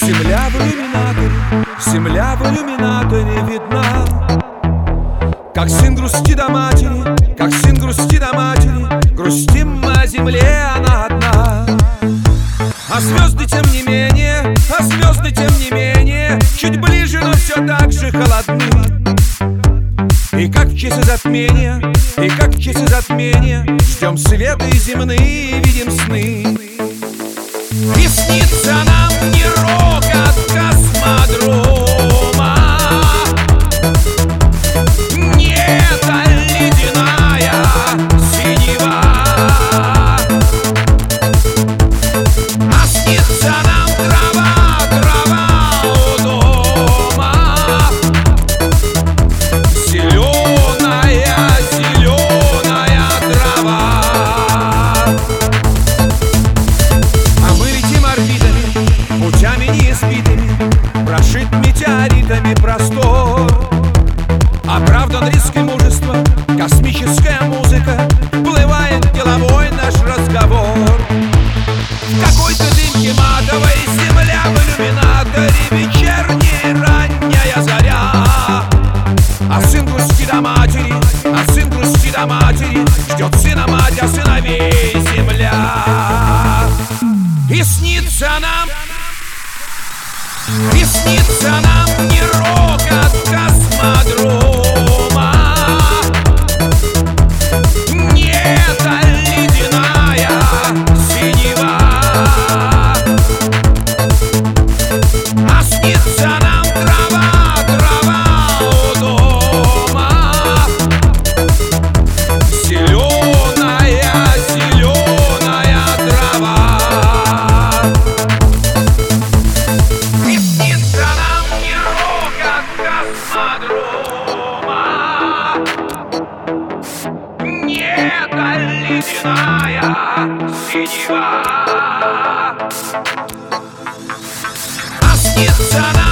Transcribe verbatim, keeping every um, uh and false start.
Земля в иллюминаторе, земля в иллюминаторе видна. Как сын грустит о матери, как сын грустит о матери, грустим мы о земле, она одна. А звезды тем не менее, а звезды тем не менее, чуть ближе, но все так же холодны. И как в часы затмения, и как в часы затмения, ждем света и земные, видим сны. И снится нам не рок от космодрома, нет, а ледяная синева. А снится нам трава, трава у дома, зеленая, зеленая трава. Путями неиспитыми, прошит метеоритами простор. Оправдан риск и мужество, космическая музыка, плывает деловой наш разговор. В какой-то дымке матовой земля в иллюминаторе, вечерняя ранняя заря. А сын грустит о матери, а сын грустит о матери, ждет сына мать, а сыновей земля. И снится нам, и снится нам не рок от космодрома, нет, а ледяная синева. А снится нам трава, трава у дома, зеленая, зеленая трава. Нет, а ледяная синева. А снится нам